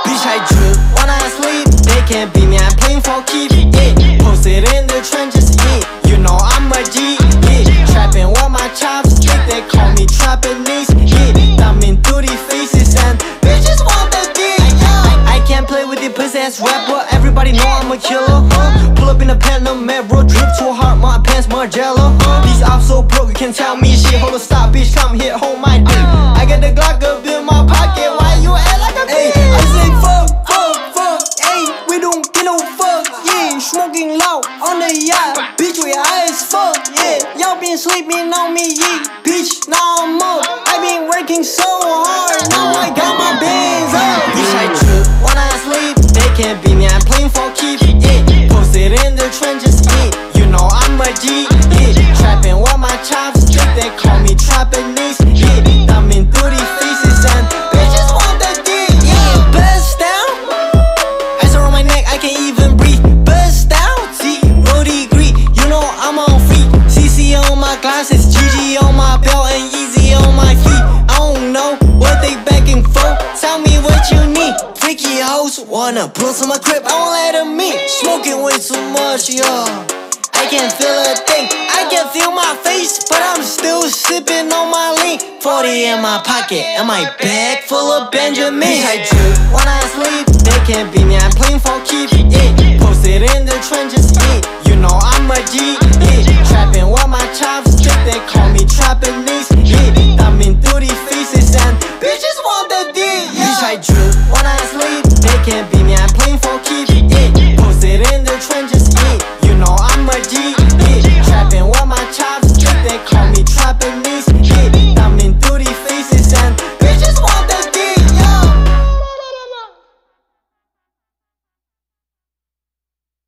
Bitch, I drip when I sleep. They can't beat me, I'm playing for keep. Yeah, posted in the trenches. Yeah, you know I'm a G. Yeah, trapping with my chopstick. They call me Trapanese. Yeah, thumbing through these faces and bitches want the dick. I can't play with the pussy ass rapper. Everybody know I'm a killer. Pull up in a Panamera, drip too hard, my pants Margiela. These ops so broke, you can tell me shit. Hold on, stop, bitch, come here, hold my dick. I got the Glock up in my pocket. Why you act like a bitch? I say fuck, ayy, we don't get no fuck. Yeah, smoking loud on the yacht, bitch, we high as fuck. Yeah, y'all been sleeping on me, yeah, bitch, now I'm up. I been working so hard, now I got my bands up. Bitch, I trip when I sleep. They can't beat me, I'm playing for keep. Yeah, posted in the trenches. Yeah, you know I'm a G. Yeah, trapping with my chopstick. They call me Trapanese. Yeah, thumbing through these faces and bitches want the dick. Yeah, bust down. Ice around my neck, I can't even breathe. Bust down. See, no degree. You know I'm on feet. CC on my glasses, GG on my belt, and Yeezy on my feet. I don't know what they begging for. Tell me what you need. Freaky hoes wanna pull to my crib, I won't let them in. Smoking way too much, yeah. I can't feel a thing. I can feel my face, but I'm still sipping on my lean. 40 in my pocket, and my bag full of Benjamin. Bitch, I drip when I sleep. They can't beat me, I'm playing for keep. Yeah, posted in the trenches. Yeah, you know I'm a G. Yeah, trapping with my chopstick. They call me Trapanese. Yeah, thumbing through these faces and bitches want the dick. Yeah. Bitch, I drip when I sleep. They can't beat me, I'm playing for keep. Yeah, posted in the trenches. Yeah, you know I'm a G. Yeah, trapping with my chopstick. They call me Trapanese.